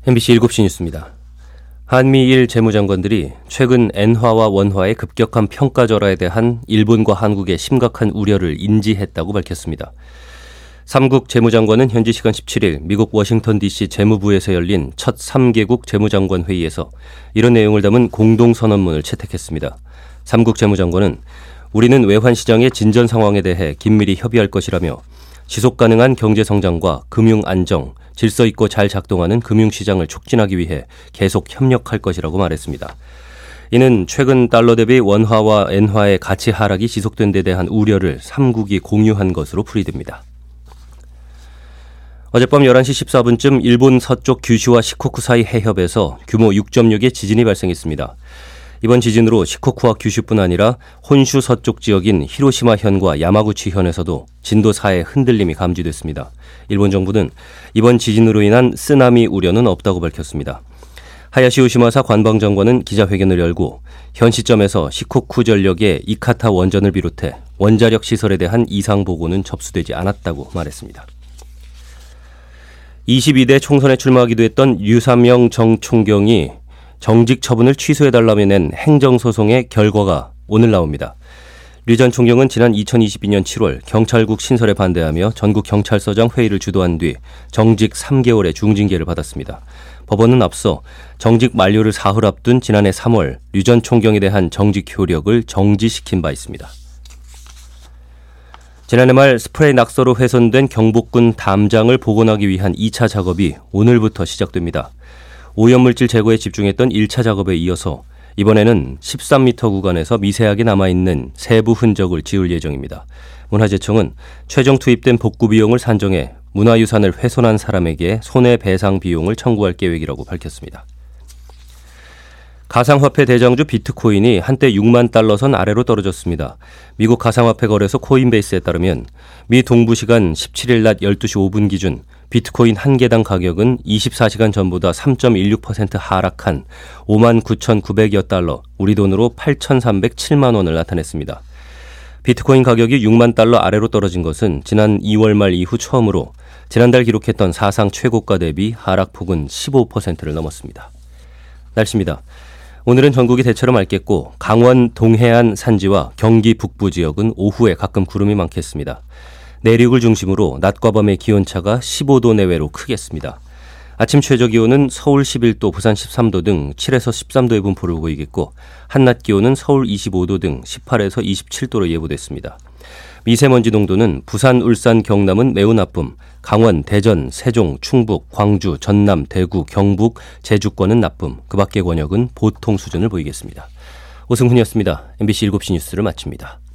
MBC 7시 뉴스입니다. 한미일 재무장관들이 최근 엔화와 원화의 급격한 평가절하에 대한 일본과 한국의 심각한 우려를 인지했다고 밝혔습니다. 3국 재무장관은 현지 시간 17일 미국 워싱턴 DC 재무부에서 열린 첫 3개국 재무장관 회의에서 이런 내용을 담은 공동선언문을 채택했습니다. 3국 재무장관은 우리는 외환시장의 진전 상황에 대해 긴밀히 협의할 것이라며 지속가능한 경제성장과 금융안정, 질서 있고 잘 작동하는 금융시장을 촉진하기 위해 계속 협력할 것이라고 말했습니다. 이는 최근 달러 대비 원화와 엔화의 가치 하락이 지속된 데 대한 우려를 3국이 공유한 것으로 풀이됩니다. 어젯밤 11시 14분쯤 일본 서쪽 규슈와 시코쿠 사이 해협에서 규모 6.6의 지진이 발생했습니다. 이번 지진으로 시코쿠와 규슈뿐 아니라 혼슈 서쪽 지역인 히로시마현과 야마구치현에서도 진도 4의 흔들림이 감지됐습니다. 일본 정부는 이번 지진으로 인한 쓰나미 우려는 없다고 밝혔습니다. 하야시 요시마사 관방장관은 기자회견을 열고 현 시점에서 시코쿠 전력의 이카타 원전을 비롯해 원자력 시설에 대한 이상 보고는 접수되지 않았다고 말했습니다. 22대 총선에 출마하기도 했던 류삼영 정 총경이 정직 처분을 취소해달라며 낸 행정소송의 결과가 오늘 나옵니다. 류 전 총경은 지난 2022년 7월 경찰국 신설에 반대하며 전국경찰서장 회의를 주도한 뒤 정직 3개월의 중징계를 받았습니다. 법원은 앞서 정직 만료를 사흘 앞둔 지난해 3월 류 전 총경에 대한 정직 효력을 정지시킨 바 있습니다. 지난해 말 스프레이 낙서로 훼손된 경복궁 담장을 복원하기 위한 2차 작업이 오늘부터 시작됩니다. 오염물질 제거에 집중했던 1차 작업에 이어서 이번에는 13m 구간에서 미세하게 남아있는 세부 흔적을 지울 예정입니다. 문화재청은 최종 투입된 복구 비용을 산정해 문화유산을 훼손한 사람에게 손해배상 비용을 청구할 계획이라고 밝혔습니다. 가상화폐 대장주 비트코인이 한때 6만 달러 선 아래로 떨어졌습니다. 미국 가상화폐 거래소 코인베이스에 따르면 미 동부 시간 17일 낮 12시 5분 기준 비트코인 한 개당 가격은 24시간 전보다 3.16% 하락한 59,900여 달러, 우리 돈으로 8,307만 원을 나타냈습니다. 비트코인 가격이 6만 달러 아래로 떨어진 것은 지난 2월 말 이후 처음으로 지난달 기록했던 사상 최고가 대비 하락폭은 15%를 넘었습니다. 날씨입니다. 오늘은 전국이 대체로 맑겠고 강원 동해안 산지와 경기 북부 지역은 오후에 가끔 구름이 많겠습니다. 내륙을 중심으로 낮과 밤의 기온차가 15도 내외로 크겠습니다. 아침 최저 기온은 서울 11도, 부산 13도 등 7에서 13도의 분포를 보이겠고 한낮 기온은 서울 25도 등 18에서 27도로 예보됐습니다. 미세먼지 농도는 부산, 울산, 경남은 매우 나쁨, 강원, 대전, 세종, 충북, 광주, 전남, 대구, 경북, 제주권은 나쁨, 그 밖의 권역은 보통 수준을 보이겠습니다. 오승훈이었습니다. MBC 7시 뉴스를 마칩니다.